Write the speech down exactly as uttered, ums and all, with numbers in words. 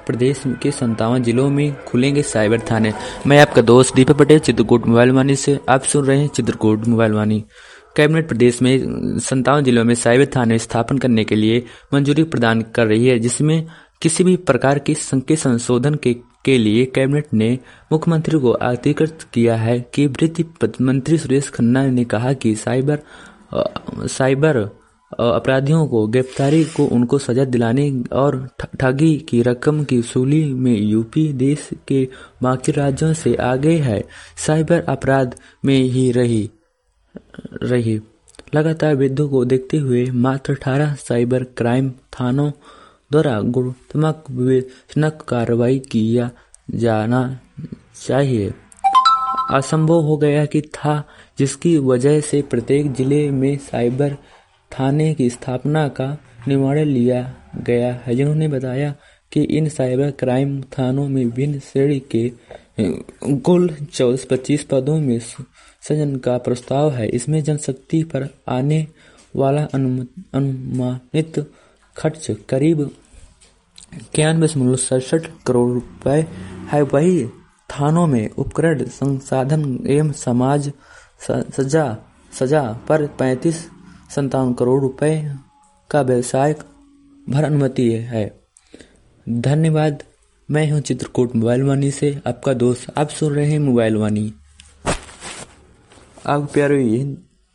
प्रदेश के संतावन जिलों में खुलेंगे साइबर थाने। मैं आपका दोस्त दीपक पटेल चित्रकूट मोबाइल वाणी से आप सुन रहे हैं चित्रकूट मोबाइल वाणी। कैबिनेट प्रदेश में संतावन जिलों में साइबर थाने स्थापन करने के लिए मंजूरी प्रदान कर रही है, जिसमें किसी भी प्रकार की संकेत संशोधन के के लिए कैबिनेट ने मुख्यमंत्री को अधिकृत किया है कि वित्त मंत्री सुरेश खन्ना ने कहा कि साइबर साइबर अपराधियों को गिरफ्तारी को उनको सजा दिलाने और ठगी की रकम की वसूली में यूपी देश के बाकी राज्यों से आगे है। साइबर अपराध में ही रही रही लगातार वृद्धि को देखते हुए मात्र अठारह साइबर क्राइम थानों द्वारा गुणात्मक विवेचनात्मक कार्रवाई किया जाना चाहिए। असंभव हो गया कि था, जिसकी वजह से प्रत्येक जिले में साइबर थाने की स्थापना का निर्णय लिया गया है। जिन्होंने बताया कि इन साइबर क्राइम थानों में विभिन्न श्रेणी के कुल चौदह पच्चीस पदों में सृजन का प्रस्ताव है। इसमें जनशक्ति पर आने वाला अनुमानित खर्च करीब इक्यानवे दशमलव सड़सठ करोड़ रुपए है। वही थानों में उपकरण, संसाधन एवं समाज सजा सजा पर पैंतीस संतावन करोड़ रुपए का व्यवसाय भर अनुमति है। धन्यवाद। मैं हूं चित्रकूट मोबाइल वाणी से आपका दोस्त। आप सुन रहे हैं मोबाइल वाणी। आप प्यारे